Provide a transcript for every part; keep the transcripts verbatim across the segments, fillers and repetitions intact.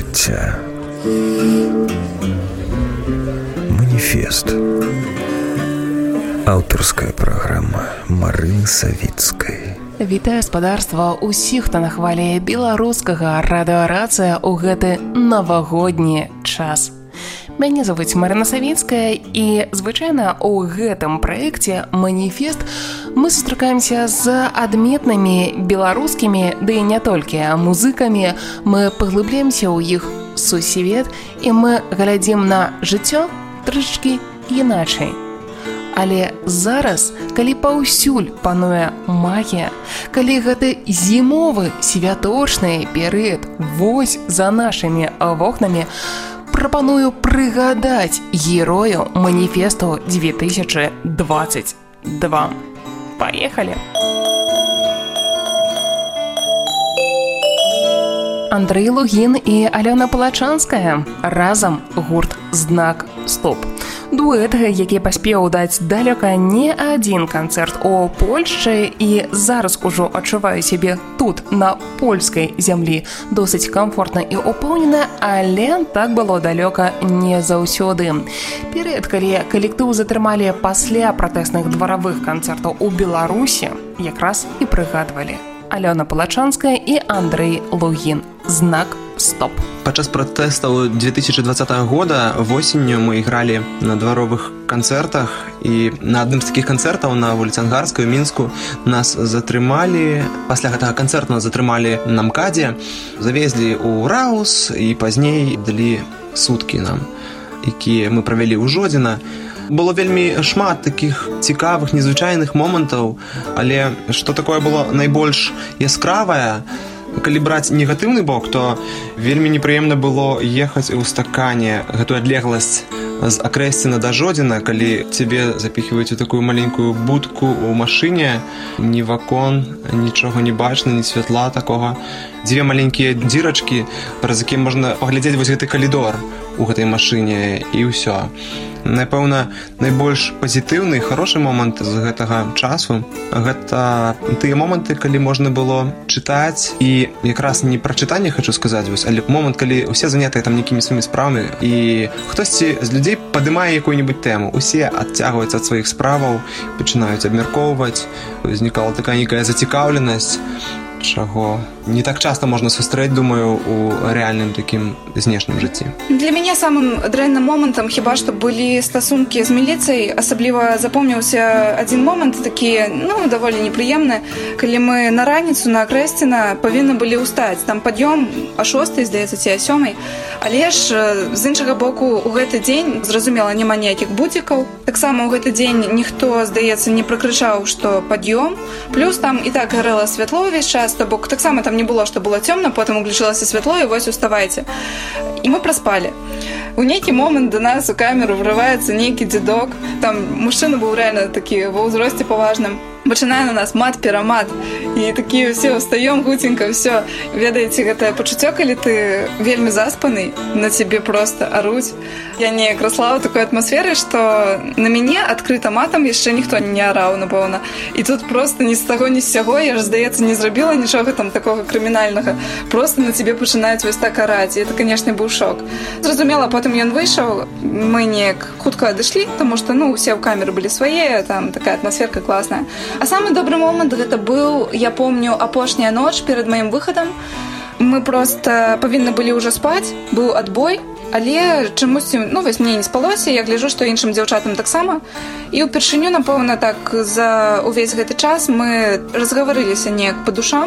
жыцця. Маніфест. Аўтарская праграма Марыны Савіцкай. Вітаю спадарства ўсіх, хто на хвалі беларускага радыёрацыя ў гэты навагодні час. Мяне завуць Марына Савіцкая, і звычайна ў гэтым праекце «Маніфест» мы сустракаемся з адметнымі беларускімі, ды і не толькі музыкамі. Мы паглыбляемся ў іх сусвет, і мы глядзім на жыццё трошачкі іначай. Але зараз, калі паўсюль пануе магія, калі гэты зімовы святочны перыяд вось за нашымі вокнамі, прапаную прыгадаць герою маніфесту две тысячи двадцать два. Поехали! Андрэй Лугін і Алёна Палачанская. Разам гурт «Знак Стоп». Дуэт, які паспеў даць далёка не адзін канцэрт у Польшчы, і зараз ужо адчуваю сябе тут, на польскай зямлі, досыць камфортна і упэўнена, але так было далёка не заўсёды. Перыяд, калі калектыў затрымалі пасля пратэсных дваравых канцэртаў у Беларусі, якраз і прыгадвалі Алёна Палачанская і Андрэй Лугін. «Знак Стоп». Падчас пратэстаў две тысячи двадцатого года восенню мы ігралі на дваровых канцэртах, і на адным з такіх канцэртаў на вуліцы Ангарскай у Мінску нас затрымалі. Пасля гэтага канцэрту нас затрымалі на МКАДе, завезлі ў Раус і пазней далі суткі нам, якія мы правялі ў Жодзіна. Было вельмі шмат такіх цікавых, незвычайных момантаў, але што такое было найбольш яскравае, калі браць негатыўны бок, то вельмі непрыемна было ехаць у стакане гэтую адлегласць з Акрэсціна да Жодзіна, калі цябе запіхваюць у такую маленькую будку ў машыне, ні вакон, нічога не бачна, ні святла такога. Дзве маленькія дзірачкі, праз якія можна паглядзець вось гэты калідор у гэтай машыне, і ўсё. Напэўна, найбольш пазітыўны і харошы момант з гэтага часу — гэта тыя моманты, калі можна было чытаць, і якраз не пра чытанне хочу сказаць, вось, але момант, калі ўсе занятыя там нейкімі сваімі справамі, і хтосьці з людзей падымае якую-небудзь тэму, усе адцягваюцца ад сваіх справаў, пачынаюць абмяркоўваць, узнікала такая нейкая зацікаўленасць, чаго не так часто можна сустрэць, думаю, у рэальным такім знешнім жыцці. Для мяне самым дрэнным момантам хіба што былі стасункі з міліцыяй. Асабліва запомніўся адзін момант такі, ну, даволі непрыемны, калі мы на раніцу на Акрэсціна павінны былі ўстаць. Там пад'ём а шостай, здаецца, ці а сёмай. Але ж з іншага боку, у гэты дзень, зразумела, няма ніякіх будзікаў. Таксама ў гэты дзень ніхто, здаецца, не пракрычаў, што пад'ём. Плюс там і так гарэла святло ўвесь час, то бок таксама там не было, што было цёмна, потым уключылася святло, і вось уставайце. І мы праспалі. У нейкі момант до нас у камеру врываецца нейкі дзедок. Там мужчына быў рэальна такі ва ўзросце паважным. Пачынае на нас мат-перамат. І такія ўсе ўстаём гуценька, ўсё. Ведаеце, гэтае пачуццё, калі ты вельмі заспаны, на цябе проста аруць. Я неяк расла ў такой атмасферы, што на мяне адкрыта матам яшчэ ніхто не араў, напэўна. І тут проста ні з таго, ні з сяго, я ж, здаецца, не зрабіла нічога там такога крымінальнага. Проста на цябе пачынаюць вось так араць. І это, канешне, быў шок. Зразумела, потым ён выйшаў, мы неяк хутка адышлі, таму што, ну, усе ў камеры былі свае, там такая атмасферка класная. А самы добры момант гэта быў, я помню, апошняя ноч перад маім выхадам. Мы проста павінны былі ўжо спаць, быў адбой, але чамусьці, ну, вось мне не спалося, я гляджу, што іншым дзяўчатам таксама. І ўпершыню, напэўна, так за ўвесь гэты час мы разгаварыліся неяк па душам.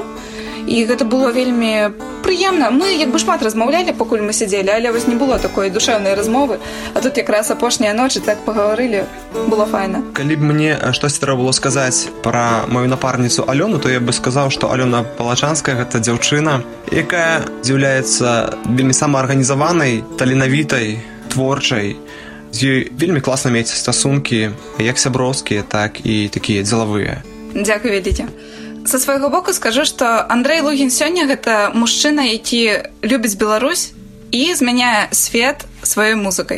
І гэта было вельмі прыемна. Мы як бы шмат размаўлялі, пакуль мы сядзелі, але вось не было такой душэўнай размовы. А тут якраз апошняя ноч, і так пагаварылі. Было файна. Калі б мне штосьці трэба было сказаць пра маю напарніцу Алёну, то я бы сказаў, што Алёна Палачанская — гэта дзяўчына, якая з'яўляецца вельмі самаарганізаванай, таленавітай, творчай. З ёй вельмі класна мець стасункі, як сяброўскія, так і такія дзелавыя. Дзякуй вялікі. Са свайго боку скажу, што Андрэй Лугін сёння — гэта мужчына, які любіць Беларусь і змяняе свет сваёй музыкай.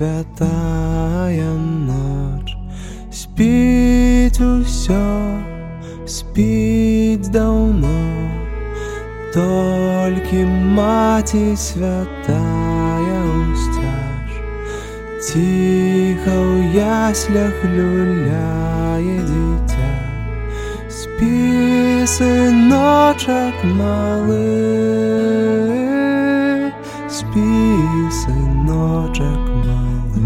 святая ноч, спіць усё, спіць даўно, толькі маці святая ўсцяж, ціха ў яслях люляе дзіця. Спі, сыночак малы, спі, сыночак малы.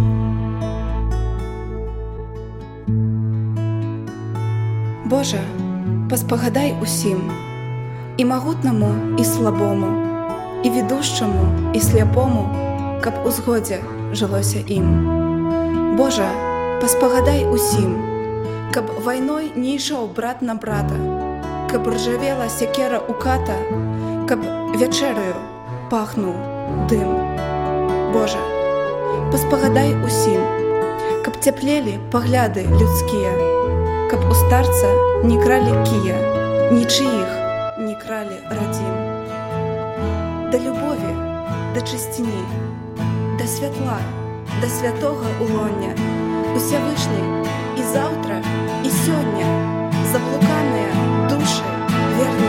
Божа, паспагадай усім, і магутнаму, і слабому, і ведушчаму, і сляпому, каб у згодзе жылося ім. Божа, паспагадай усім, каб вайной не ішоў брат на брата, каб ржавела сякера ў ката, каб вячэраю пахнуў дым. Божа, паспагадай усім, каб цяплелі пагляды людскія, каб у старца не кралі кія, нічыіх не кралі радзім. Да любові, да чысціні, да святла, да святога улоння, Усявышні і заўтра, і сёння заблуканыя душы верны.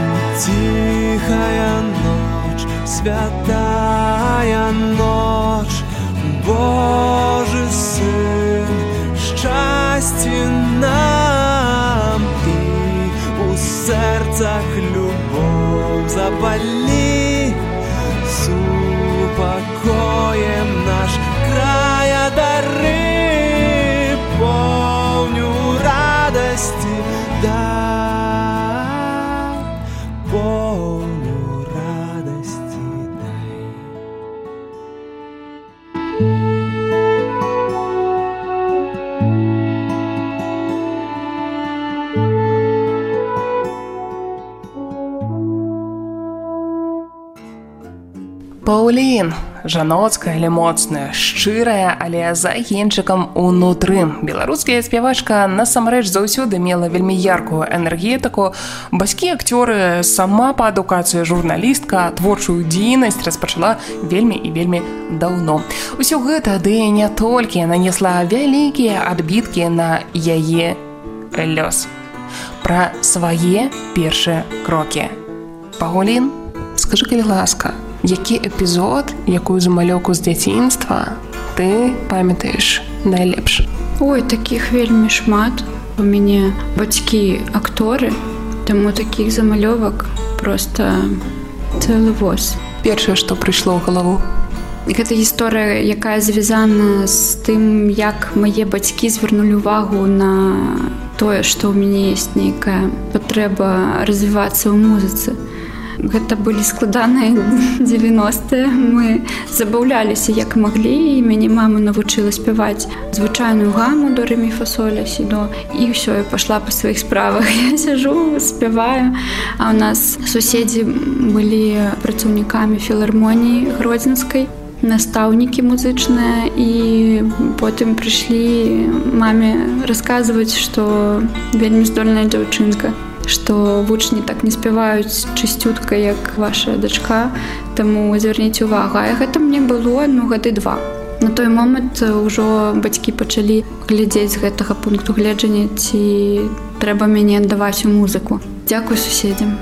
Тихая ночь, святая ночь, Божий Сын, счастье нам, и у сердцах любовь запали, с упокоем наш края дары, помню радости, да, помню радости, дай. Паўлін, жаноцкая, але моцная, шчырая, але за генчыкам унутры. Беларуская спявачка насамрэч заўсёды мела вельмі яркую энергетыку. Бацькі акцёры, сама па адукацыі журналістка, творчую дзейнасць распачала вельмі і вельмі даўно. Усё гэта, ды не толькі, нанесла вялікія адбіткі на яе лёс. Пра свае першыя крокі. Паўлін, скажы, калі ласка, які эпізод, якую замалёўку з дзяцінства ты памятаеш найлепш? Ой, такіх вельмі шмат. У мяне бацькі акторы, таму такіх замалёвак проста цэлы воз. Першае, што прыйшло ў галаву? Гэта гісторыя, якая звязана з тым, як мае бацькі звярнулі ўвагу на тое, што ў мяне ёсць нейкая патрэба развівацца ў музыцы. Гэта былі складаныя дзевяностыя. Мы забаўляліся як маглі, і мяне мама навучыла спяваць звычайную гаму до ре мі фа соль ля сі до, і ўсё, я пашла па сваіх справах. Я сяджу, спяваю, а ў нас суседзі былі працаўнікамі філармоніі гродзенскай, настаўнікі музычныя, і потым прыйшлі маме расказваць, што вельмі здольная дзяўчынка, што вучні так не спяваюць чысцютка, як ваша дачка, таму звярніце ўвагу. А гэта мне было, ну, гады два. На той момант ўжо бацькі пачалі глядзець з гэтага пункту гледжання, ці трэба мяне аддаваць у музыку. Дзякуй суседзям.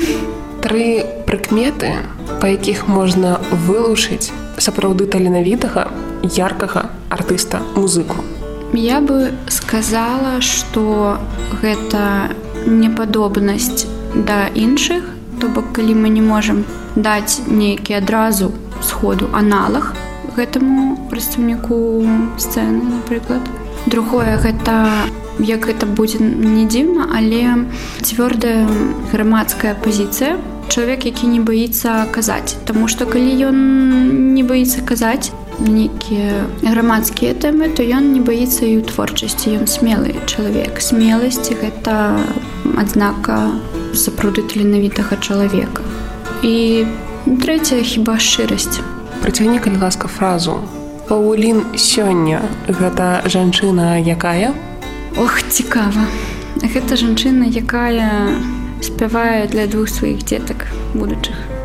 Тры прыкметы, па якіх можна вылучыць сапраўды таленавітага, яркага артыста музыку. Я бы сказала, што гэта непадобнасць да іншых, то бок калі мы не можам даць нейкі адразу сходу аналаг гэтаму прадстаўніку сцэны, напрыклад. Другое, гэта, як гэта будзе не дзіўна, але цвёрдая грамадская пазіцыя, чалавек, які не баіцца казаць, таму што калі ён не баіцца казаць нейкія грамадскія тэмы, то ён не баіцца і ў творчасці, ён смелы чалавек. Смеласць – гэта адзнака сапраўды таленавітага чалавека. І трэцяе, хіба шчырасць. Працягні, калі ласка, фразу. Паўлін сёння – гэта жанчына якая? Ох, цікава. Гэта жанчына, якая спявае для двух сваіх дзетак будучых.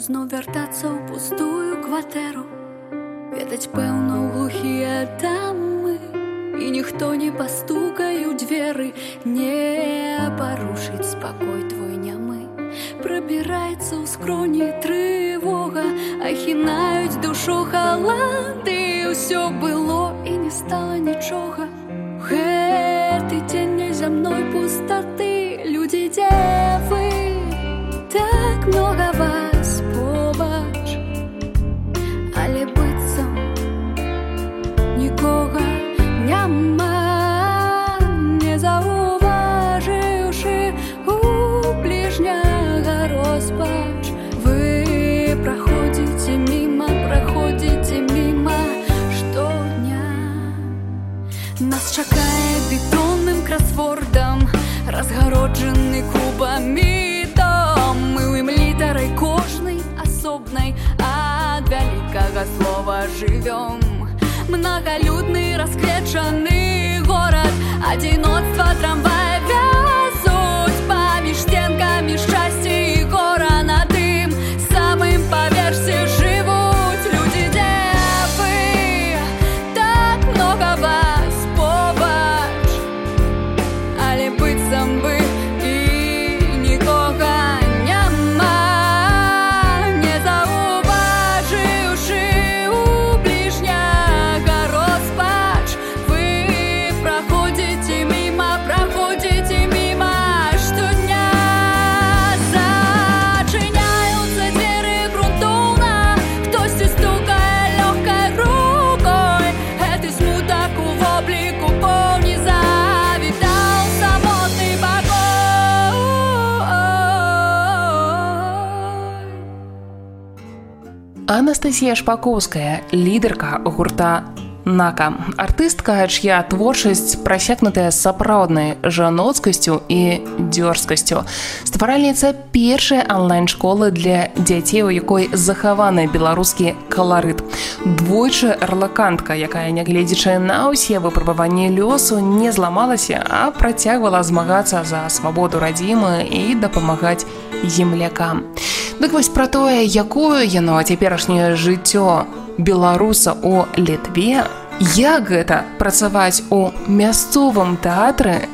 зноў вяртацца ў пустую кватэру, ведаць, пэўна, ў глухія дамы, і ніхто не пастукае ў дзверы, не парушыць спакой твой нямы. Прабіраецца ў скроні трывога, ахінаюць душу халады, ўсё было і не стала нічога. Гэты дзень незямной пустаты, людзі, дзе вы? Так много вас побач, але быццам нікога няма, не заўважыўшы у бліжняга розпач. Вы праходзіце міма, праходзіце міма штодня. Нас чакае бетонным красвордам разгароджаны кубамі дом. Мы ў ім літарай кожнай асобнай ад вялікага слова жывём. Многолюдны расквечаны горад, адзіноцтва трамвая вязуць паміж сценкамі шчасце і гора. На тым самым паверсе жывуць людзі, дзе вы? Так много вас побач, але быццам бы і нікога няма, не заўважыўшы у бліжняга розпач. Вы праходзіце міма, праходзіце міма штодня. Зачыняюцца дзверы грунтоўна, хтосьці стукае лёгкай рукой. Гэты смутак у вобліку поўні завітаў самотны пакой. Анастасія Шпакоўская, лідарка гурта «Нака». Артыстка, чья творчасць прасякнутая сапраўднай жаноцкасцю і дзёрзкасцю. Стваральніца першай онлайн-школы для дзяцей, у якой захаваны беларускі каларыт. Двойчы арлакантка, якая, нягледзячы на ўсе выпрабаванні лёсу, не зламалася, а працягвала змагацца за свабоду радзімы і дапамагаць землякам. Дык вось пра тое, якое яно цяперашняе жыццё беларуса у Літве, як гэта працаваць у мясцовым тэатры,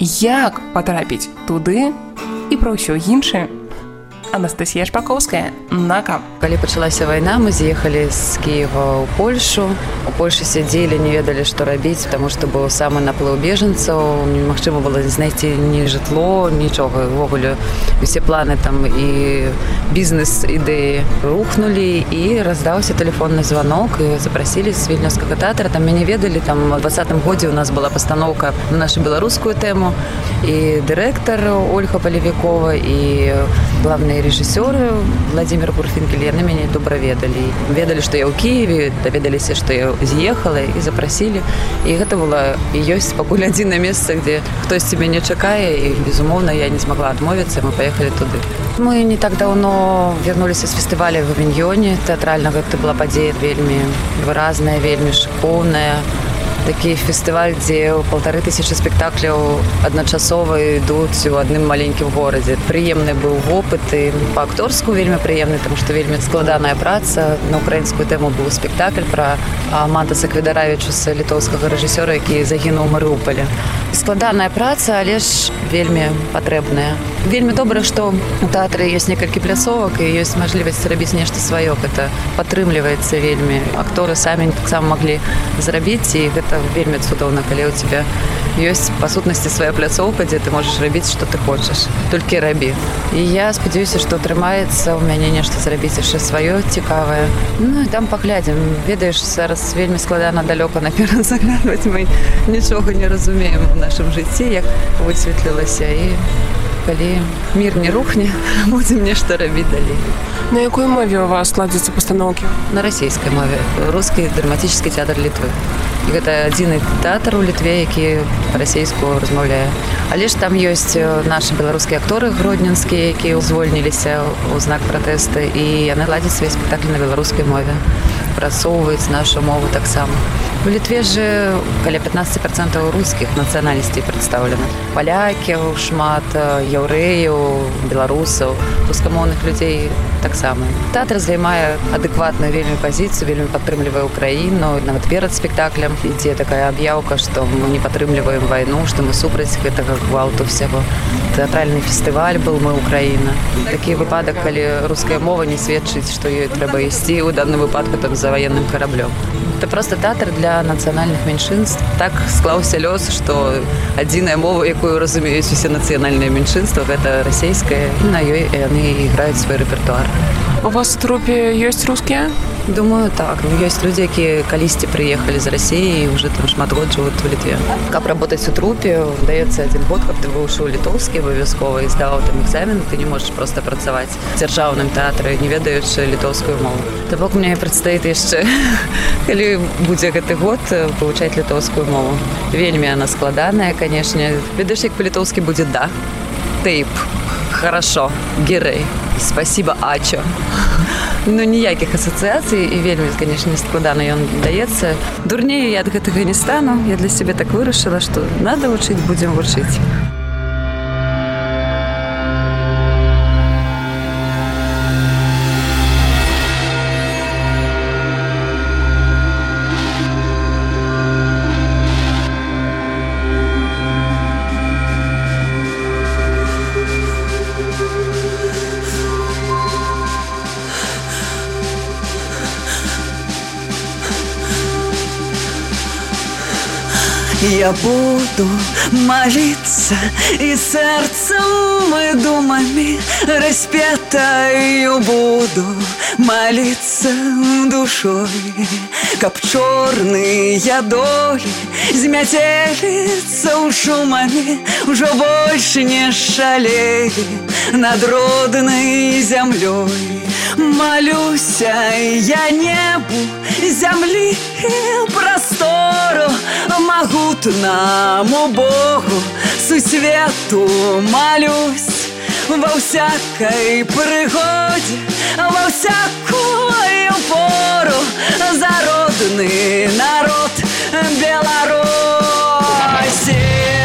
як патрапіць туды і пра ўсё іншае. Анастасія Шпакоўская, «Нака». Калі пачалася вайна, мы з'ехалі з Кіева ў Польшу. У Польшы сядзелі, не ведалі, што рабіць, таму што быў самы наплыў бежанцаў. Немагчыма было знайсці ні жытло, нічога. Увогуле, усе планы там і бізнес-ідэі рухнулі, і раздаўся тэлефонны званок, і запрасілі з вільнюскага тэатра. Там мяне ведалі, там у двадцатым годзе у нас была пастаноўка на нашу беларускую тэму, і дырэктар Ольга Палевікова, і главныя рэжысёры Владзімір Бурфінкель, яны мяне добра ведалі. Ведалі, што я ў Кіеве, даведаліся, што я з'ехала, і запрасілі. І гэта было і ёсць пакуль адзінае месца, дзе хтосьці мяне чакае, і, безумоўна, я не змагла адмовіцца, мы паехалі туды. Мы не так даўно вярнуліся з фестываля в Авіньёне тэатральнага. Гэта была падзея вельмі выразная, вельмі шыкоўная. Такі фестываль, дзе паўтары тысячы спектакляў адначасова ідуць у адным маленькім горадзе. Прыемны быў вопыт, і па-акторску вельмі прыемны, таму што вельмі складаная праца. На украінскую тэму быў спектакль пра Мантаса Кведаравічуса, літоўскага рэжысёра, які загінуў у Марыуполі. Складаная праца, але ж вельмі патрэбная. Вельмі добра, што у тэатры ёсць некалькі пляцовак і ёсць мажлівасць рабіць нешта сваё. Гэта падтрымліваецца вельмі. Акторы самі таксама маглі зрабіць, і гэта вельмі цудоўна, калі ў цябе ёсць па сутнасці свая пляцоўка, дзе ты можаш рабіць, што ты хочаш. Толькі рабі. І я спадзяюся, што атрымаецца ў мяне нешта зрабіць яшчэ сваё цікавае. Ну і там паглядзім. Ведаеш, зараз вельмі складана далёка наперад заглядваць. Мы нічога не разумеем у нашым жыцці, як высветлілася. І калі мір не рухне, будзем нешта рабіць далей. На якой мове у вас складзяцца пастаноўкі? На расійскай мове. Рускі драматычны тэатр Літвы. І гэта адзіны тэатр у Літве, які па-расейску размаўляе. Але ж там ёсць нашы беларускія акторы гродненскія, якія звольніліся ў знак пратэста, і яны ладзяць свае спектаклі на беларускай мове. Прасоўваюць нашу мову таксама. В Літве же каля пятнадцать процентов рускіх нацыянальнасцей прадстаўлена. Палякаў шмат, яўрэяў, беларусаў, рускамоўных людзей таксама. Тэатр займае адэкватную вельмі пазіцыю, вельмі падтрымлівае Украіну. Нават перад спектаклем ідзе такая аб'яўка, што мы не падтрымліваем вайну, што мы супраць гэтага гвалту всяго. Тэатральны фестываль был «Мы Украіна». Такі выпадак, калі руская мова не сведчыць, што ёй трэба ісці ў данным выпадку там за ваенным караблём. Это просто тэатр для нацыянальных меншынств. Так склаўся лёс, што адзіная мова, якую разумеюць усе нацыянальныя меншынства, гэта расійская, і на ёй яны іграюць свой рэпертуар. У вас в трупе ёсць рускія? Думаю, так. Ну, ёсць людзі, якія калісьці прыехалі з Расіі і ўжо там шмат год жывуць у Літве. Каб работаць у трупе, даецца адзін год, каб ты вывучыў літоўскі абавязкова і здаваў там экзамен, ты не можаш проста працаваць в дзяржаўным тэатры, не ведаючы літоўскую мову. То бок мне прадстаіць яшчэ, калі будзе гэты год, вывучаць літоўскую мову. Вельмі яна складаная, канешне. Ведаеш, як па-літоўскі будзе «да», «тейп», «хорошо», «герэй», «спасибо, ачо». Ну, ніякіх асацыяцый і вельмі, канешне, складана ён даецца. Дурней я ад гэтага не стану. Я для сябе так вырашыла, што надо вучыць, будзем вучыць. Я буду молиться и сердцем, и думами распятою буду молиться душой, как черные доли змятелится у шумами, уже больше не шалеет над родной землей. Молюсь я небу, земли и простору, могутному Богу, сусвету молюсь во всякой пригоде, во всякую пору за родный народ Беларуси.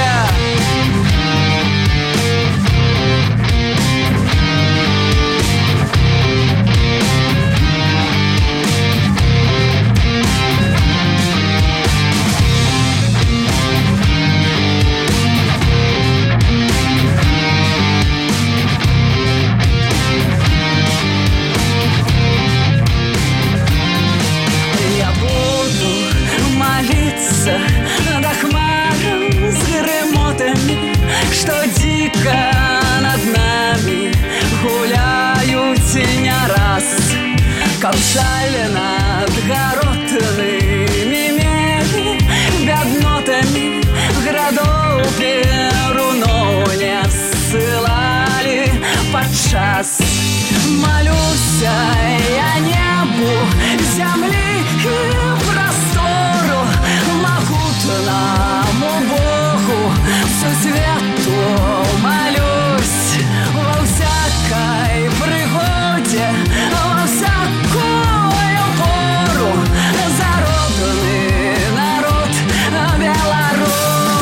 До хмаром с гремотами, что дико над нами гуляют не раз, как жаль над городными мели, беднотами градов перуну не ссылали подчас. Молюсь я небу, земли и простору, могутному Богу, сусвету молюсь во всякой пригоде, во всякую пору за родный народ Беларуси.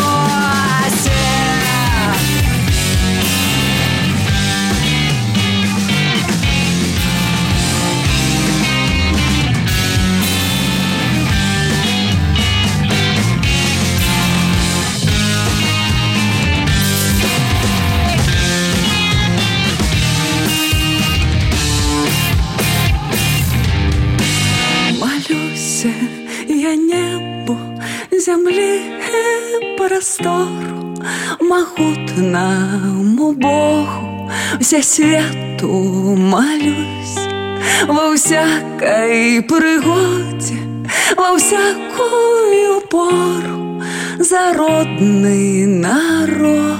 Я небу, земли и простору, могутному Богу, все свету молюсь во всякой пригоде, во всякую пору за родный народ.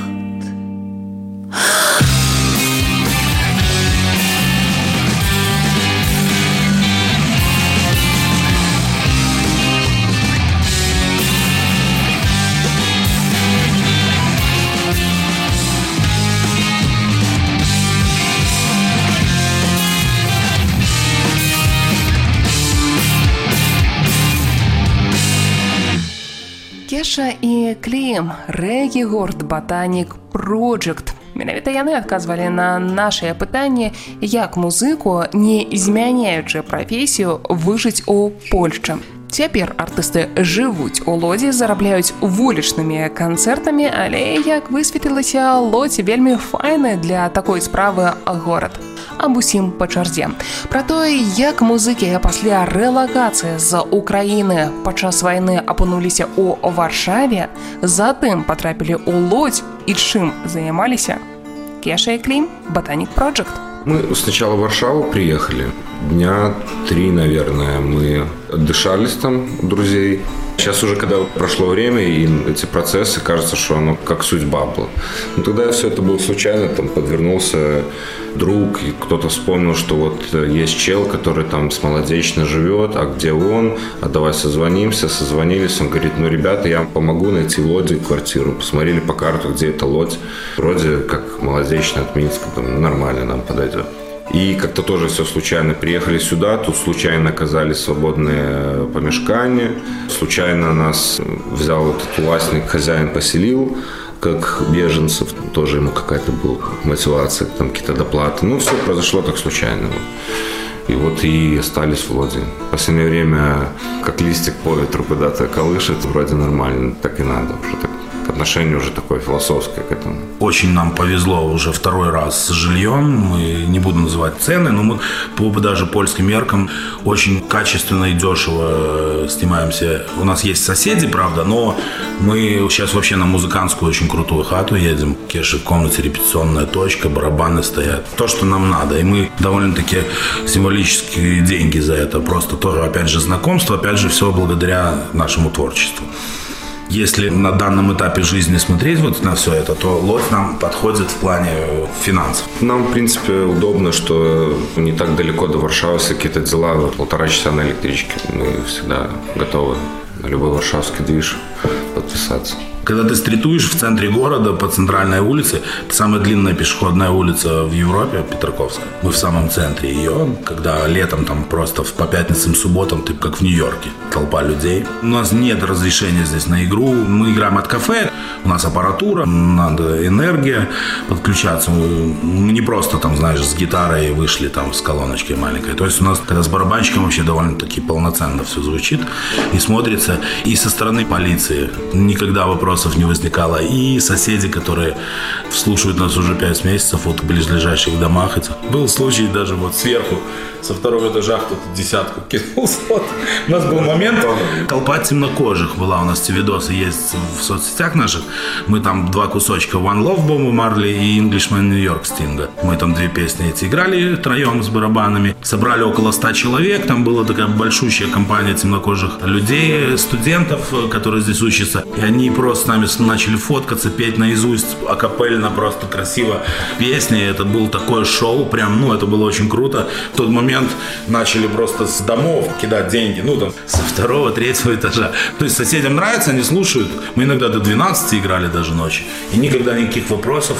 Кеша і Клім, рэгі-гурт Botanic Project. Менавіта яны адказвалі на нашыя пытанні, як музыку, не змяняючы прафесію, выжыць у Польшчы. Цяпер артысты жывуць у Лодзі, зарабляюць вулічнымі канцэртамі, але, як высветлілася, Лодзь вельмі файны для такой справы горад. Аб усім па чарзе. Пра тое, як музыкі пасля рэлакацыі з Украіны падчас вайны апынуліся ў Варшаве, затым патрапілі ў Лодзь і чым займаліся. Кеша и Клим, Botanic Project. Мы сначала в Варшаву приехали. Дня три, наверное, мы отдышались там у друзей. Сейчас уже, когда прошло время, и эти процессы, кажется, что оно как судьба была. Но тогда все это было случайно, там подвернулся друг, и кто-то вспомнил, что вот есть чел, который там с Молодечно живет, а где он? А давай созвонимся, созвонились. Он говорит, ну, ребята, я вам помогу найти в Лодзе квартиру. Посмотрели по карту, где это Лодзь. Вроде как Молодечно от Минска, там, нормально нам подойдет. И как-то тоже все случайно. Приехали сюда, тут случайно оказались свободные помещения. Случайно нас взял этот властник, хозяин поселил, как беженцев. Тоже ему какая-то была мотивация, там какие-то доплаты. Ну, все произошло так случайно. И вот и остались в Лодзе. В последнее время, как листик по ветру куда-то колышет, вроде нормально, так и надо уже так. Отношение уже такое философское к этому. Очень нам повезло уже второй раз с жильем. Мы не буду называть цены, но мы по даже польским меркам очень качественно и дешево снимаемся. У нас есть соседи, правда, но мы сейчас вообще на музыкантскую очень крутую хату едем. Кеши в комнате, репетиционная точка, барабаны стоят. То, что нам надо. И мы довольно-таки символические деньги за это. Просто тоже, опять же, знакомство, опять же, все благодаря нашему творчеству. Если на данном этапе жизни смотреть вот на все это, то Лодзь нам подходит в плане финансов. Нам, в принципе, удобно, что не так далеко до Варшавы, если какие-то дела, полтора часа на электричке. Мы всегда готовы на любой варшавский движ подписаться. Когда ты стритуешь в центре города по центральной улице, это самая длинная пешеходная улица в Европе, Петраковская. Мы в самом центре ее, когда летом там просто по пятницам, субботам ты как в Нью-Йорке. Толпа людей. У нас нет разрешения здесь на игру. Мы играем от кафе, у нас аппаратура, надо энергия подключаться. Мы не просто там, знаешь, с гитарой вышли там с колоночкой маленькой. То есть у нас, когда с барабанщиком вообще довольно-таки полноценно все звучит и смотрится. И со стороны полиции никогда вопрос не возникало. И соседи, которые слушают нас уже пять месяцев вот в близлежащих домах. Был случай даже вот сверху, со второго этажа кто-то десятку кинул. Вот. У нас был момент, толпа темнокожих была. У нас те видосы есть в соцсетях наших. Мы там два кусочка One Love Боба Марли и Englishman New York Стинга. Мы там две песни эти играли троем с барабанами. Собрали около ста человек. Там была такая большущая компания темнокожих людей, студентов, которые здесь учатся. И они просто с нами начали фоткаться, петь наизусть акапельно, просто красиво песни. Это было такое шоу, прям, ну, это было очень круто. В тот момент начали просто с домов кидать деньги, ну, там, со второго, третьего этажа. То есть соседям нравится, они слушают. Мы иногда до двенадцати играли даже ночью. И никогда никаких вопросов.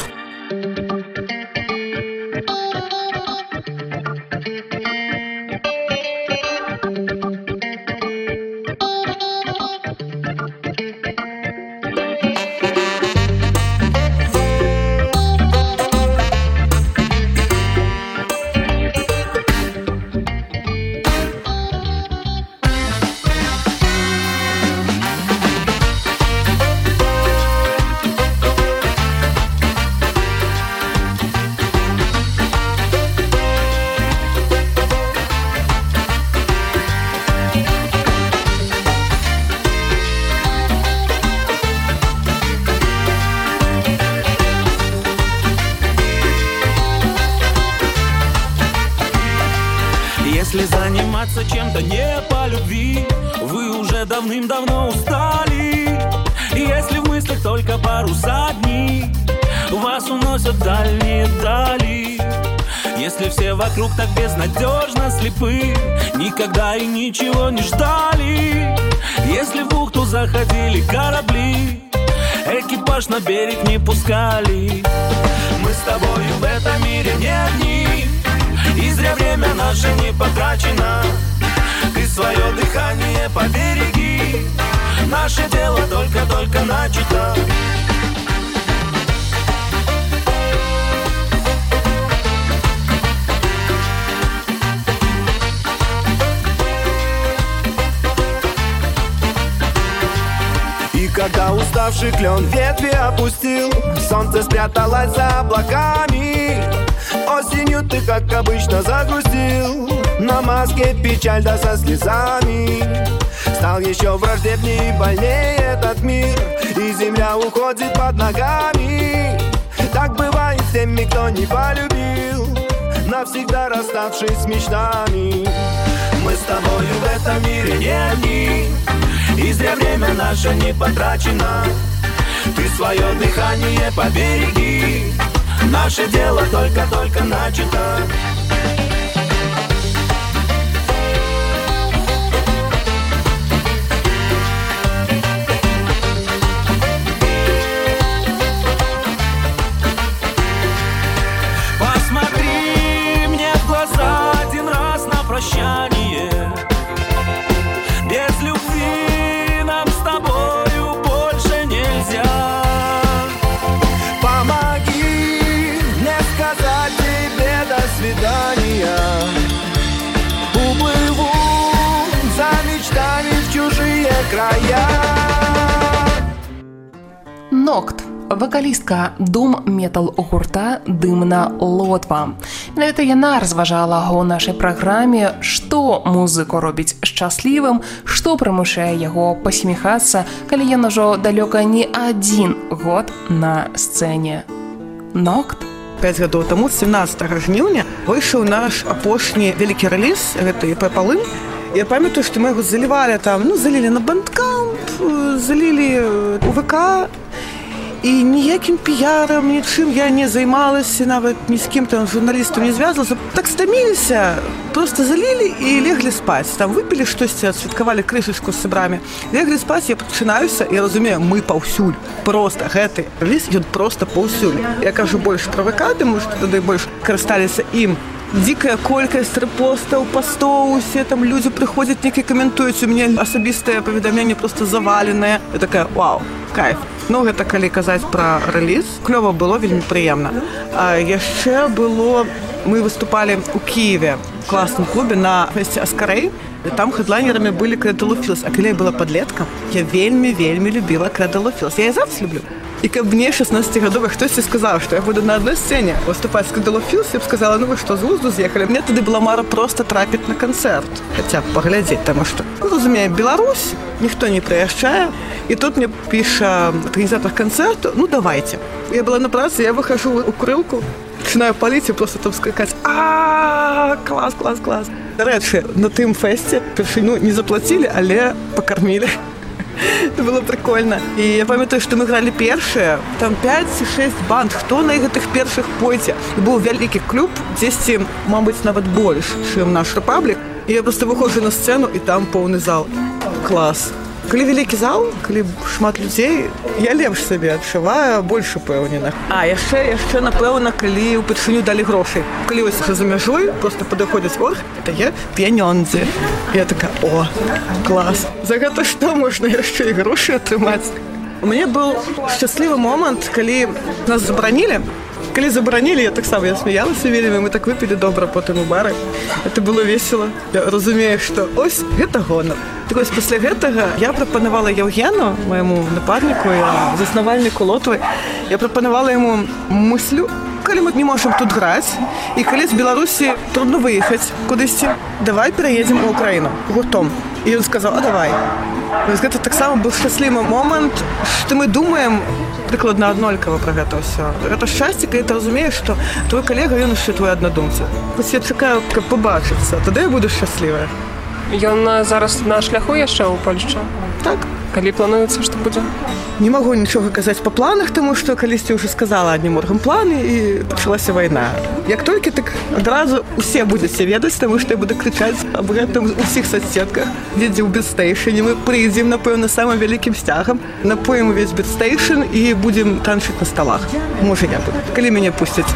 Если заниматься чем-то не по любви, вы уже давным-давно устали. И если в мыслях только паруса дни, вас уносят дальние дали. Если все вокруг так безнадежно слепы, никогда и ничего не ждали. Если в бухту заходили корабли, экипаж на берег не пускали. Мы с тобою в этом мире не одни, и зря время наше не потрачено. Ты свое дыхание побереги, Наше дело только-только начато. И когда уставший клен ветви опустил, солнце спряталось за облаками. Осенью ты, как обычно, загрустил, на маске печаль да со слезами. Стал еще враждебнее и больнее этот мир, и земля уходит под ногами. Так бывает с теми, кто не полюбил, навсегда расставшись с мечтами. Мы с тобою в этом мире не одни, и зря время наше не потрачено. Ты свое дыхание побереги, наше дело только-только начато. Посмотри мне в глаза один раз на прощание. Без любви нам с тобою больше нельзя. Помоги мне сказать тебе до свидания. Уплыву за мечтами в чужие края. Нокт. Вакалістка дум-метал гурта «Дымна Лотва». Менавіта яна разважала ў нашай праграме, што музыку робіць шчаслівым, што прымушае яго пасміхацца, калі ён ужо далёка не адзін год на сцэне. Нокт. пяць гадоў таму, семнадцатага жніўня, выйшаў наш апошні вялікі рэліз, гэта «Еп Палым». Я памятаю, што мы яго залівалі там, ну, залілі на Бандкамп, залілі у ВК, і ніякім піярам, нічым я не займалася, нават ні з кім там журналістам не звязалася. Так стаміліся, просто залілі і леглі спаць. Там выпілі штосьці, адсвяткавалі крышачку з сябрамі. Леглі спаць, я пачынаюся, я разумею, мы паўсюль. Просто гэты рэліз, ён просто паўсюль. Я кажу больш пра ВК, таму што тады больш карысталіся ім. Дикая колькасць рэпостаў, пастоў, усе там людзі прыходзяць, некі каментуюць, у мяне асабістае паведамленне просто заваленае. Я такая, вау, кайф. Ну, гэта калі казаць пра рэліз. Клёва было, вельмі прыемна. А яшчэ было, мы выступалі ў Кіеве у класным клубе на фэсце Аскарэй. Там хедлайнерамі былі Крэдл Філс. А калі я была падлеткам, я вельмі-вельмі любіла Крэдл Філс. Я і зараз люблю. І каб мне шаснаццацігадовых хтосьці сказаў, што я буду на адной сцэне выступаць з Крэдл Філс, я б сказала, ну вы што, з глузду з'ехалі? Мне тады была мара проста трапіць на канцэрт. Хаця б паглядзець, таму што, ну, разумею, Беларусь, ніхто не прыязджае. І тут мне піша арганізатар канцэрту, ну давайте. Я была на працы, я выхожу у курылку, пачынаю паліць і просто там скакаць. А, клас, клас, клас. Дарэчы, на тым фэсце першыню не заплацілі, але пакармілі. Это было прикольно. І я памятаю, што мы гралі першыя, там пяць-шэсць банд, хто на гэтых першых пойдзе. І быў вялікі клуб, дзесьці, мабыць, нават больш, чым наш Рэпаблік. І я просто выходжу на сцэну, і там поўны зал. Клас. Калі вялікі зал, калі шмат людзей, я лепш сабе адчуваю, больш упэўнена. А яшчэ, яшчэ, напэўна, калі ўпершыню далі грошай. Калі вось за мяжой, просто падыходзяць орг, дае пянёндзе. Я такая, о, клас. За гэта што можна яшчэ і грошы атрымаць? У мяне быў шчаслівы момант, калі нас забаранілі. Калі забаранілі, я таксама, я смяялася вельмі, мы так выпілі добра потым у бары. Это было весела. Я разумею, што ось, гэта гонар. Так ось, пасля гэтага я прапанавала Яўгену, майму напарніку і заснавальніку Лотвы, я прапанавала яму мыслю, калі мы не можам тут граць, і калі з Беларусі трудно выехаць кудысьці, давай пераедзем у Украіну гуртом. І ён сказаў, а давай. Вось гэта таксама быў шчаслівы момант, што мы думаем прыкладна аднолькава пра гэта ўсё. Гэта шчасце, калі ты разумееш, што твой калега, ён яшчэ твой аднадумца. Вось я чакаю, каб пабачыцца, тады я буду шчаслівая. Ён зараз на шляху яшчэ ў Польшчу? Так. Калі плануецца, што будзе? Не магу нічога казаць па планах, таму што калісьці ўжо сказала аднім оргам планы і пачалася вайна. Як толькі, так адразу усе будзеце ведаць, таму што я буду крычаць аб гэтым у ўсіх соцсетках, дзе ў бітстэйшне. Мы прыйдзем, напэўна, самым вялікім сцягам, напоем увесь бітстэйшн і будзем танчыць на сталах. Можа, я буду, калі мяне пусцяць.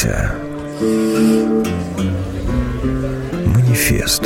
жыцця. Маніфест.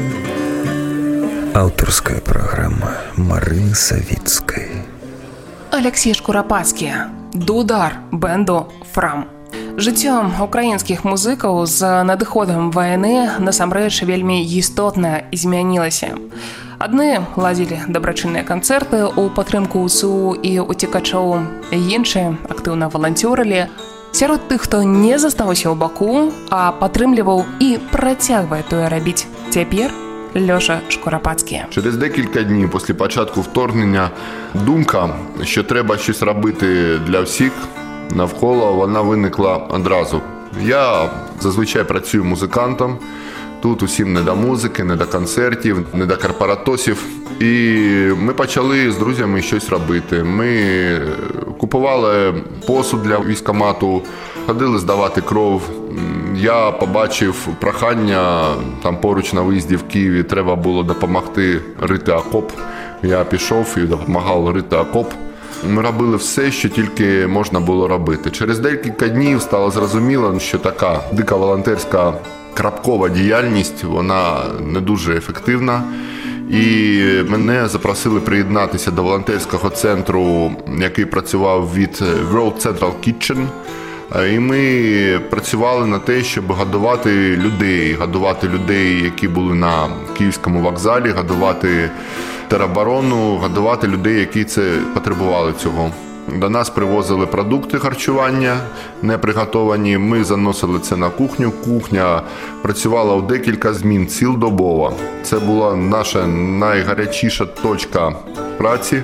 Аўтарская праграма Марыны Савіцкай. Алексей Шкурапацкі, дудар бэнду «Фрам». Жыццё украінскіх музыкаў з надыходам вайны насамрэч вельмі істотна змянілася. Адны ладзілі дабрачынныя канцэрты ў падтрымку УСУ і уцекачоў, іншыя актыўна валанцёрылі. Сярод тых, хто не застаўся ў баку, а падтрымліваў і працягвае тое рабіць цяпер, Лёша Шкурапацкі. Через декілька днів після початку вторгнення думка, що треба щось робити для всіх навколо, вона виникла одразу. Я зазвичай працюю музикантом. Тут усім не до музики, не до концертів, не до корпоратосів. І ми почали з друзями щось робити. Ми купували посуд для військкомату, ходили здавати кров. Я побачив прохання, там поруч на виїзді в Києві треба було допомогти рити окоп. Я пішов і допомагав рити окоп. Ми робили все, що тільки можна було робити. Через декілька днів стало зрозуміло, що така дика волонтерська крапкова діяльність, вона не дуже ефективна. І мене запросили приєднатися до волонтерського центру, який працював від World Central Kitchen. І ми працювали на те, щоб годувати людей, годувати людей, які були на Київському вокзалі, годувати тероборону, годувати людей, які це потребували цього. До нас привозили продукти харчування, не приготовані, ми заносили це на кухню. Кухня працювала у декілька змін цілодобово. Це була наша найгарячіша точка праці.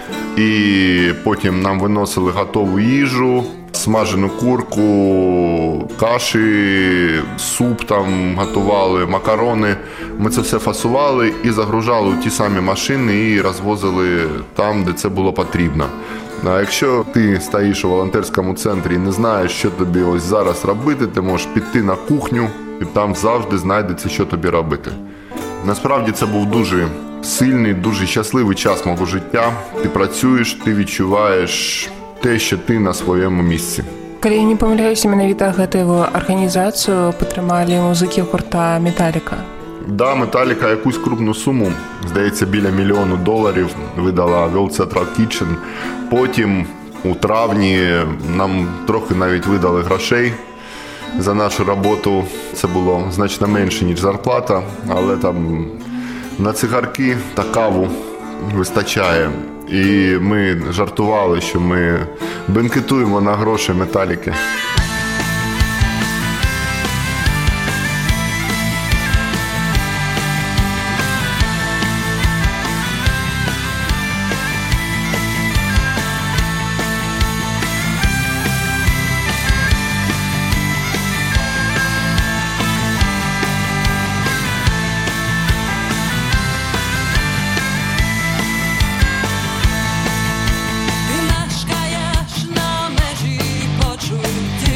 І потім нам виносили готову їжу, смажену курку, каші, суп там готували, макарони. Ми це все фасували і загружали у ті самі машини і розвозили там, де це було потрібно. А якщо ти стоїш у волонтерському центрі і не знаєш, що тобі ось зараз робити, ти можеш піти на кухню і там завжди знайдеться, що тобі робити. Насправді це був дуже сильний, дуже щасливий час мого життя. Ти працюєш, ти відчуваєш те, що ти на своєму місці. Калі я не памыляюся, менавіта гэтую арганізацыю падтрымалі музыкі гурта «Металіка». Да, «Металіка» якусь крупну суму, здається, біля мільйону доларів видала World Central Kitchen. Потім у травні нам трохи навіть видали грошей за нашу роботу. Це було значно менше, ніж зарплата, але там на цигарки та каву вистачає. І ми жартували, що ми бенкетуємо на гроші «Металіки». Ти мешкаєш на межі почуттів.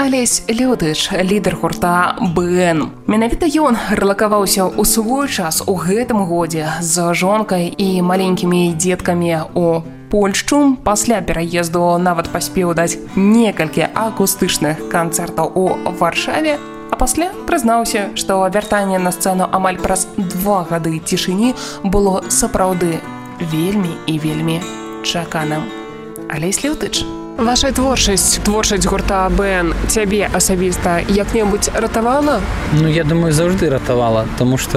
Алесь Лютыч, лідар гурта БН. Менавіта ён рэлакаваўся ў свой час у гэтым годзе з жонкай і маленькімі дзеткамі у Польшчу. Пасля пераезду нават паспеў даць некалькі акустычных канцэртаў у Варшаве, а пасля прызнаўся, што вяртанне на сцэну амаль праз два гады цішыні было сапраўды вельмі і вельмі чаканым. Алесь Лютыч. Ваша творчасць, творчасць гурта БН цябе асабіста як-небудзь ратавала? Ну, я думаю, заўжды ратавала, тому што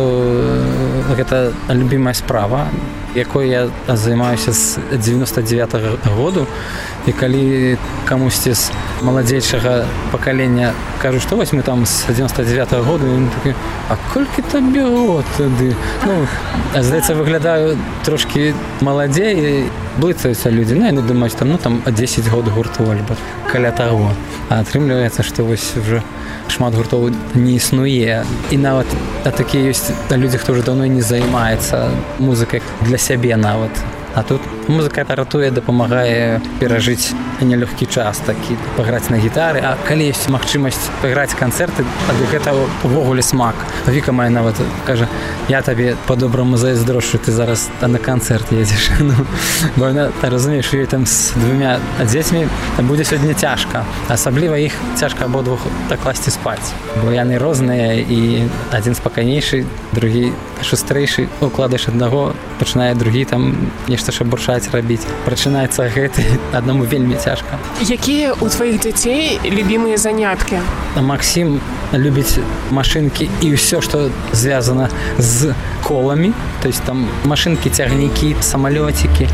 гэта любімая справа, якой я займаюся з дзевяноста дзевятага году. І калі камусьці з маладзейшага пакалення кажу, што вось мы там з дзевяноста дзевятага году, ён такі, а колькі табе год тады? Ну, здаецца, выглядаю трошкі маладзей, блытаюцца людзі, ну, яны думаюць, там, ну, там, дзесяць год гурту, альбо каля таго. А атрымліваецца, што вось уже шмат гуртоў не існуе. І нават такія ёсць людзі, хто ўжо даўно не займаецца музыкай для сябе нават. А тут музыка ратуе, дапамагае перажыць нелёгкі час, такі паграць на гітары. А калі ёсць магчымасць паграць канцэрты, ад гэта увогуле смак. Віка моя нават кажа, я табе по-добраму зайздрошу, ты зараз на канцэрт едзеш. Ну, бо яна, разумееш, ёй там з двумя дзецьмі будзе сёння цяжка. Асабліва іх цяжка абодвух дакласці спаць. Бо яны розныя, і адзін спакайнейшы, другі шустрэйшы. Укладаеш аднаго, пачынае другі там нешта шабурчаць рабіць. Прачынаецца гэты, аднаму вельмі цяжка. Якія ў тваіх дзяцей любімыя заняткі? Максім любіць машынкі і ўсё, што звязана з коламі. То есть там машынкі, цягнікі, самалёцікі.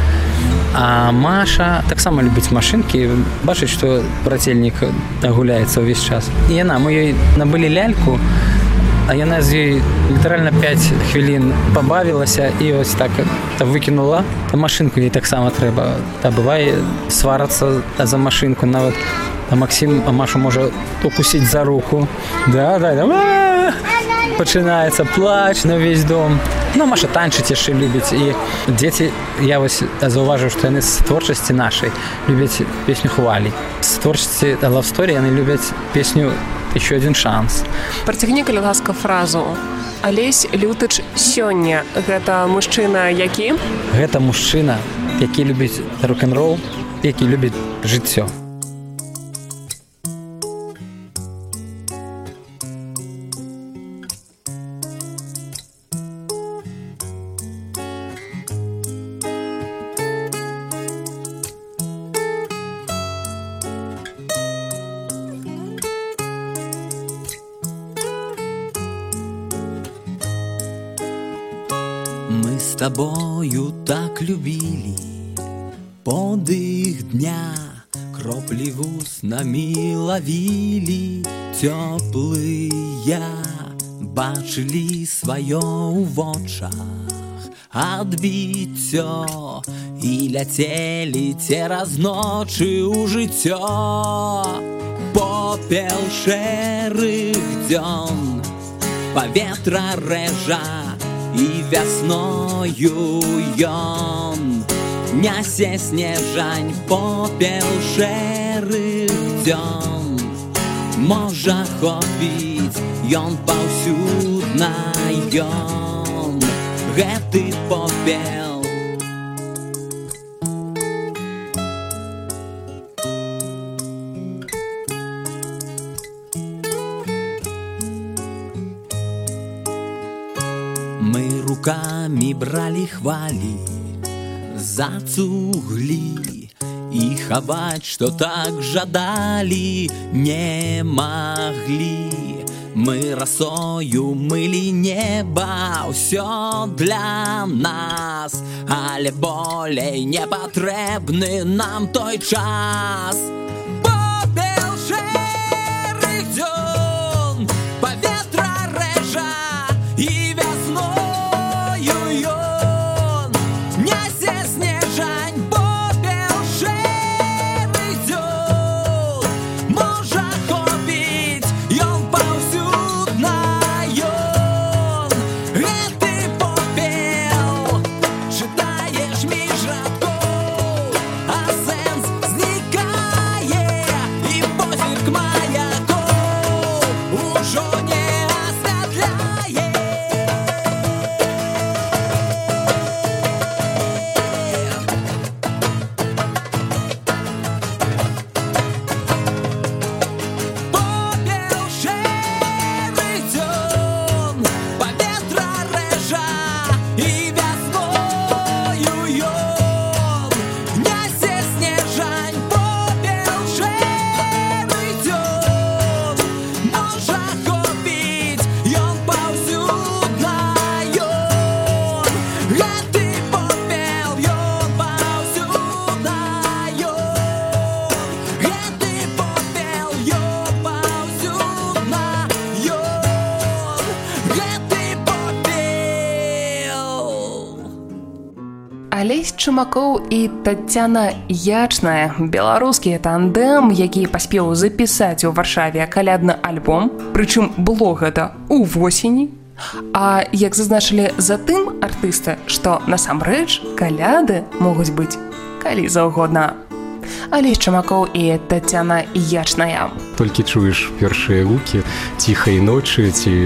А Маша таксама любіць машынкі. Бачыць, што брацельнік гуляецца ўвесь час. І яна, мы ёй набылі ляльку, а яна з ёй літаральна пяць хвілін пабавілася і ось так выкінула. Машынку ёй таксама трэба. А бывае сварацца за машынку. Нават Максім Машу можа укусіць за руку. Да, да, да. Пачынаецца плач на ўвесь дом. Ну, Маша танчыць яшчэ любіць. І дзеці, я вось заўважыў, што яны з творчасці нашай любяць песню «Хвалі». З творчасці «Love Story» яны любяць песню «Еще один шанс». Працягні, калі ласка, фразу. Алесь Лютыч сёння. Гэта мужчына які? Гэта мужчына, які любіць рок-н-рол, які любіць жыццё. Мы с тобою так любили подых дня, кропли вуснами ловили теплые, бачили свое у вочах адбіццё і ляцелі цераз ночы ў жыццё. Попел шэрых дзён, паветра рэжа, і вясною ён нясе снежань. Попел шэрых дзён, можа хопіць ён паўсюдна ён, гэты попел. Мы руками брали хвали за цугли, и хавать, что так жадали, не могли. Мы росою мыли небо, все для нас, але болей не потребны нам той час. Попел шэрых дзён, паветра рэжа, і вясною ён нясе снежань. Попел шэрых дзён, можа хопіць ён паўсюдна ён, гэты попел. Чытаеш між радкоў, а сэнс знікае. Алесь Чумакоў і Тацяна Ячная, беларускі тандем, які паспеў запісаць у Варшаве калядны альбом, прычым было гэта ў восені. А як зазначылі затым артысты, што насамрэч каляды могуць быць калі заўгодна. Алесь Чумакоў і Тацяна Ячная. Толькі чуеш першыя гукі ціхай ночы ці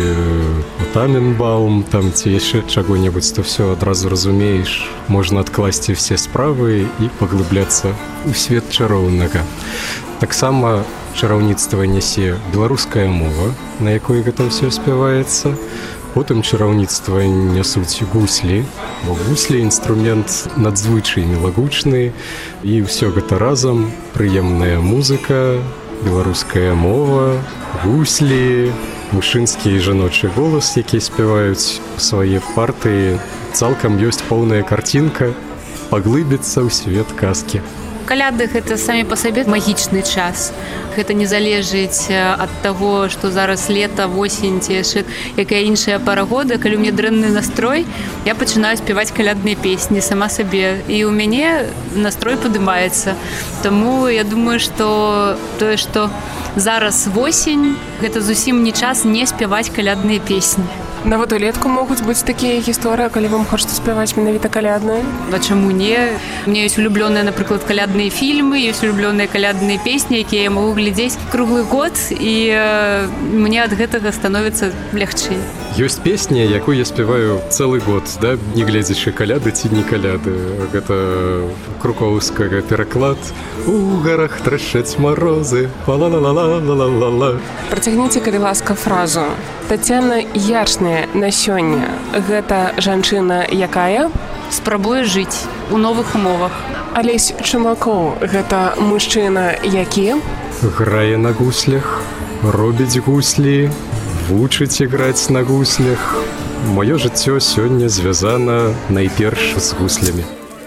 Таненбаум, там ці яшчэ чаго-небудзь, то все адразу разумееш, можна адкласці все справы і паглыбляцца ў свет чароўнага. Таксама чараўніцтва нясе беларуская мова, на якой гэта ўсё спяваецца. Потым чараўніцтва нясуць гуслі, бо гуслі інструмент надзвычай мілагучны, і ўсё гэта разам, прыемная музыка, беларуская мова, гуслі, мужчынскі і жаночы голас, які спяваюць свае партыі. Цалкам ёсць поўная карцінка, паглыбіцца ў свет казкі. Каляды гэта самі па сабе магічны час. Гэта не залежыць ад таго, што зараз лета, восень ці яшчэ якая іншая пара года. Калі ў мяне дрэнны настрой, я пачынаю спяваць калядныя песні сама сабе. І ў мяне настрой падымаецца. Таму я думаю, што тое, што зараз восень, гэта зусім не час не спяваць калядныя песні. Нават улетку могуць быць такія гісторыі, калі вам хочацца спяваць менавіта калядныя? А чаму не? У меня ёсць улюблёныя, напрыклад, калядныя фільмы, ёсць улюблёныя калядныя песні, якія я магу глядзець круглы год, і э, мне ад гэтага становіцца лягчэй. Ёсць песня, якую я спяваю цэлы год, да, не гледзячы каляды ці не каляды. Гэта крукоўскага пераклад. У гарах трашчаць марозы, ла-ла-ла-ла-ла-ла-ла-ла. Працягніце, калі ласка, фразу. Тацяна Ячная на сёння. Гэта жанчына якая? Спрабуе жыць у новых умовах. Алесь Чумакоў гэта мужчына які? Грае на гуслях, робіць гуслі, вучыць іграць на гуслях. Маё жыццё сёння звязана найперш з гуслямі.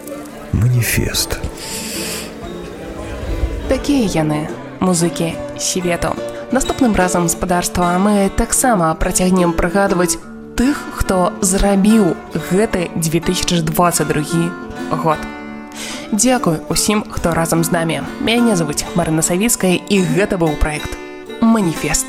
Маніфест. Такія яны, музыкі свету. Наступным разам, спадарства, мы таксама працягнем прыгадваць тых, хто зрабіў гэты две тысячи двадцать другі год. Дзякуй усім, хто разам з намі. Мяне завуць Марына Савіцкая, і гэта быў праект «Маніфест».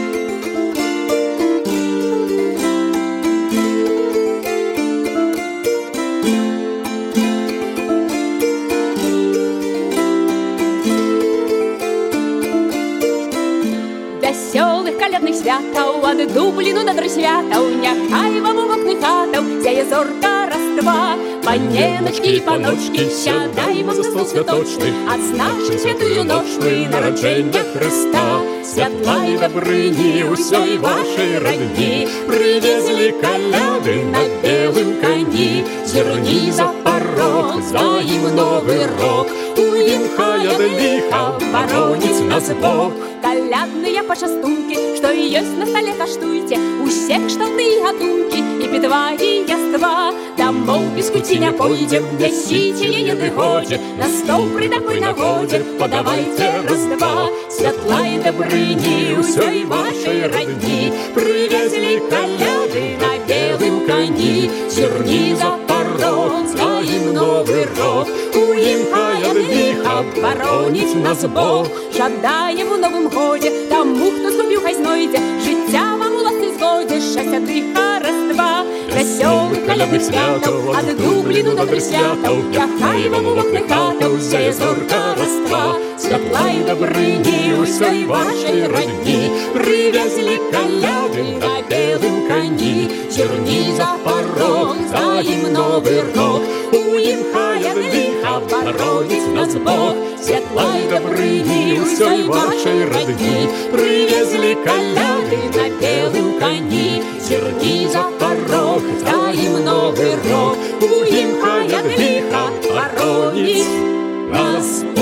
Вясёлых калядных святаў, ад Дубліну да Дрысвятаў, няхай вам у вокны хатаў зяе зорка раства. Паненочкі і паночкі, сядаймо за стол святочны, адзначым святую ночную нараджэння Хрыста. Святла і дабрыні ўсёй вашай радні прывезлі каляды на белым кані. Зірні за парог, за ім новы рок, у ім хай ад ліха бароніць нас Бог. Калядныя пачастункі, што ёсць на стале, каштуйце усе кшталты і гатункі, і пітва, і яства. Дамоў без куці не пойдзем, нясіце яе ды годзе, на стол пры такой нагодзе падавайце раз-два. Святла і дабрыні ўсёй вашай радні прывезлі каляды на белым кані. Зірні за парог, за ім новы рок, у ім хай ад ліха бароніць нас Бог. Жадаем у новым годзе таму, хто згубіў, хай знойдзе жыцця вам у ласцы згодзе, шчасця дыха раз-два. Вясёлых калядных святаў, ад Дубліну да Дрысвятаў, няхай вам у вокны хатаў зяе зорка раства. Святла і дабрыні ўсёй вашай радні прывезлі каляды на белым кані. Зірні за парог, за ім новы рок, у ім хай ад ліха бароніць нас Бог. Святла і дабрыні ўсёй вашай радні прывезлі каляды на белым кані. Зірні за парог, за ім новы рок, у ім хай ад ліха бароніць нас